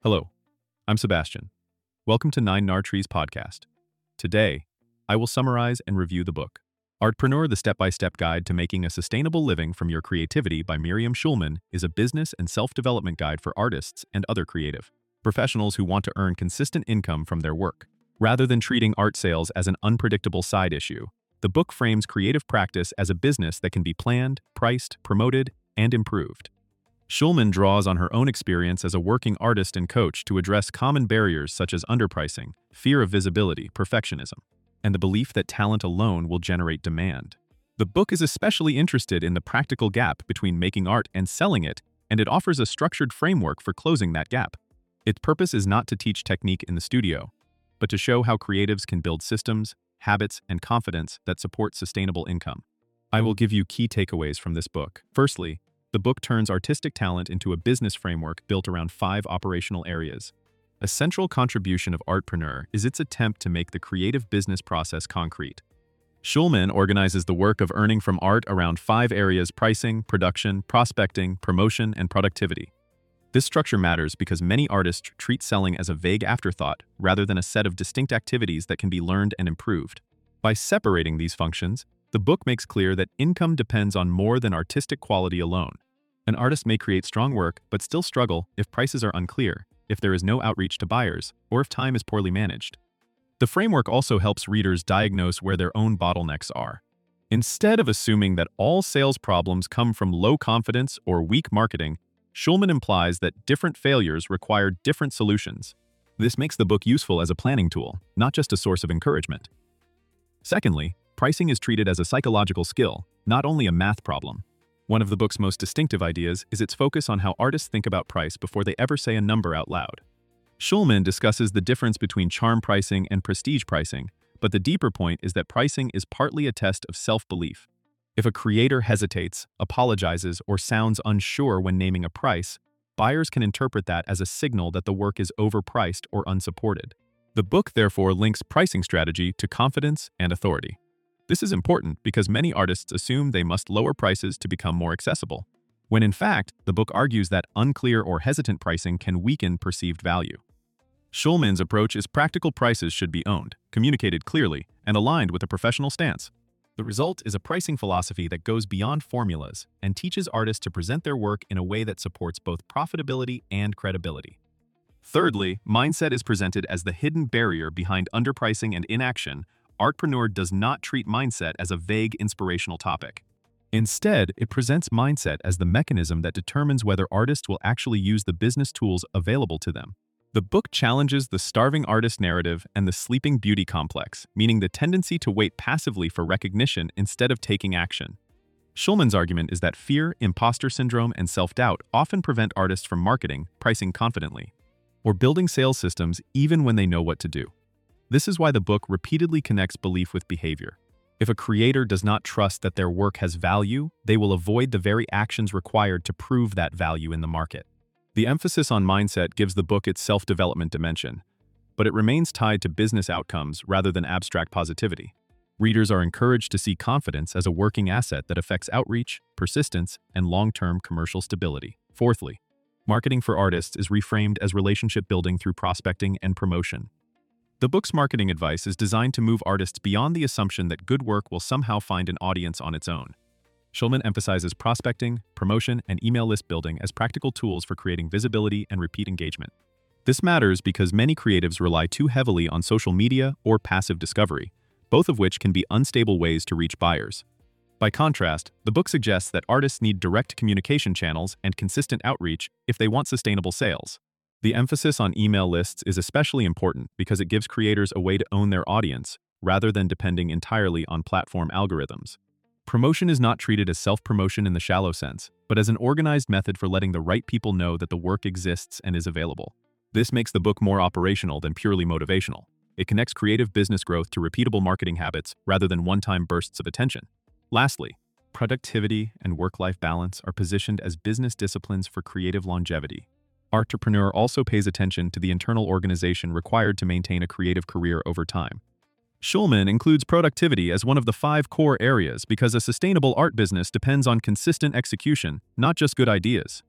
Hello, I'm Sebastian. Welcome to Nine Nar Trees podcast. Today, I will summarize and review the book, Artpreneur: The Step-by-Step Guide to Making a Sustainable Living from Your Creativity by Miriam Schulman is a business and self-development guide for artists and other creative professionals who want to earn consistent income from their work. Rather than treating art sales as an unpredictable side issue, the book frames creative practice as a business that can be planned, priced, promoted, and improved. Schulman draws on her own experience as a working artist and coach to address common barriers such as underpricing, fear of visibility, perfectionism, and the belief that talent alone will generate demand. The book is especially interested in the practical gap between making art and selling it, and it offers a structured framework for closing that gap. Its purpose is not to teach technique in the studio, but to show how creatives can build systems, habits, and confidence that support sustainable income. I will give you key takeaways from this book. Firstly, the book turns artistic talent into a business framework built around 5 operational areas. A central contribution of Artpreneur is its attempt to make the creative business process concrete. Schulman organizes the work of earning from art around 5 areas: pricing, production, prospecting, promotion, and productivity. This structure matters because many artists treat selling as a vague afterthought rather than a set of distinct activities that can be learned and improved. By separating these functions, the book makes clear that income depends on more than artistic quality alone. An artist may create strong work but still struggle if prices are unclear, if there is no outreach to buyers, or if time is poorly managed. The framework also helps readers diagnose where their own bottlenecks are. Instead of assuming that all sales problems come from low confidence or weak marketing, Schulman implies that different failures require different solutions. This makes the book useful as a planning tool, not just a source of encouragement. Secondly, pricing is treated as a psychological skill, not only a math problem. One of the book's most distinctive ideas is its focus on how artists think about price before they ever say a number out loud. Schulman discusses the difference between charm pricing and prestige pricing, but the deeper point is that pricing is partly a test of self-belief. If a creator hesitates, apologizes, or sounds unsure when naming a price, buyers can interpret that as a signal that the work is overpriced or unsupported. The book therefore links pricing strategy to confidence and authority. This is important because many artists assume they must lower prices to become more accessible, when in fact, the book argues that unclear or hesitant pricing can weaken perceived value. Schulman's approach is practical: prices should be owned, communicated clearly, and aligned with a professional stance. The result is a pricing philosophy that goes beyond formulas and teaches artists to present their work in a way that supports both profitability and credibility. Thirdly, mindset is presented as the hidden barrier behind underpricing and inaction. Artpreneur does not treat mindset as a vague inspirational topic. Instead, it presents mindset as the mechanism that determines whether artists will actually use the business tools available to them. The book challenges the starving artist narrative and the sleeping beauty complex, meaning the tendency to wait passively for recognition instead of taking action. Schulman's argument is that fear, imposter syndrome, and self-doubt often prevent artists from marketing, pricing confidently, or building sales systems even when they know what to do. This is why the book repeatedly connects belief with behavior. If a creator does not trust that their work has value, they will avoid the very actions required to prove that value in the market. The emphasis on mindset gives the book its self-development dimension, but it remains tied to business outcomes rather than abstract positivity. Readers are encouraged to see confidence as a working asset that affects outreach, persistence, and long-term commercial stability. Fourthly, marketing for artists is reframed as relationship building through prospecting and promotion. The book's marketing advice is designed to move artists beyond the assumption that good work will somehow find an audience on its own. Schulman emphasizes prospecting, promotion, and email list building as practical tools for creating visibility and repeat engagement. This matters because many creatives rely too heavily on social media or passive discovery, both of which can be unstable ways to reach buyers. By contrast, the book suggests that artists need direct communication channels and consistent outreach if they want sustainable sales. The emphasis on email lists is especially important because it gives creators a way to own their audience rather than depending entirely on platform algorithms. Promotion is not treated as self-promotion in the shallow sense, but as an organized method for letting the right people know that the work exists and is available. This makes the book more operational than purely motivational. It connects creative business growth to repeatable marketing habits rather than one-time bursts of attention. Lastly, productivity and work-life balance are positioned as business disciplines for creative longevity. Artpreneur also pays attention to the internal organization required to maintain a creative career over time. Schulman includes productivity as one of the 5 core areas because a sustainable art business depends on consistent execution, not just good ideas.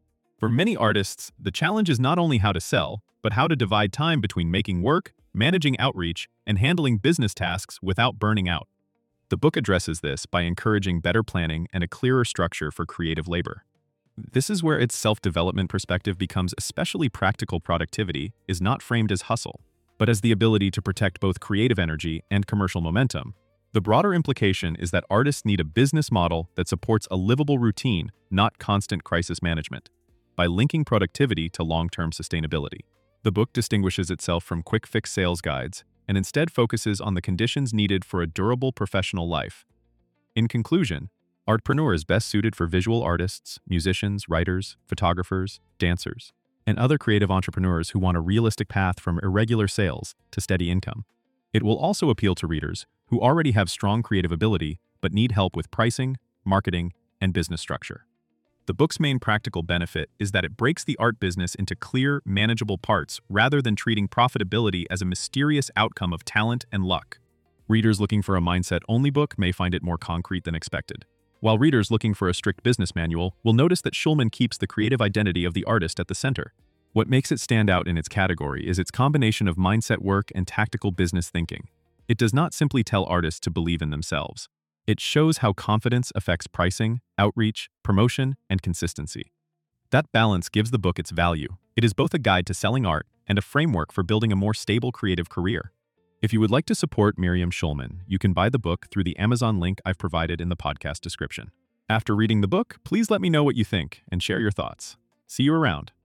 For many artists, the challenge is not only how to sell, but how to divide time between making work, managing outreach, and handling business tasks without burning out. The book addresses this by encouraging better planning and a clearer structure for creative labor. This is where its self-development perspective becomes especially practical. Productivity is not framed as hustle, but as the ability to protect both creative energy and commercial momentum. The broader implication is that artists need a business model that supports a livable routine, not constant crisis management, by linking productivity to long-term sustainability. The book distinguishes itself from quick-fix sales guides and instead focuses on the conditions needed for a durable professional life. In conclusion, Artpreneur is best suited for visual artists, musicians, writers, photographers, dancers, and other creative entrepreneurs who want a realistic path from irregular sales to steady income. It will also appeal to readers who already have strong creative ability but need help with pricing, marketing, and business structure. The book's main practical benefit is that it breaks the art business into clear, manageable parts rather than treating profitability as a mysterious outcome of talent and luck. Readers looking for a mindset-only book may find it more concrete than expected, while readers looking for a strict business manual will notice that Schulman keeps the creative identity of the artist at the center. What makes it stand out in its category is its combination of mindset work and tactical business thinking. It does not simply tell artists to believe in themselves. It shows how confidence affects pricing, outreach, promotion, and consistency. That balance gives the book its value. It is both a guide to selling art and a framework for building a more stable creative career. If you would like to support Miriam Schulman, you can buy the book through the Amazon link I've provided in the podcast description. After reading the book, please let me know what you think and share your thoughts. See you around.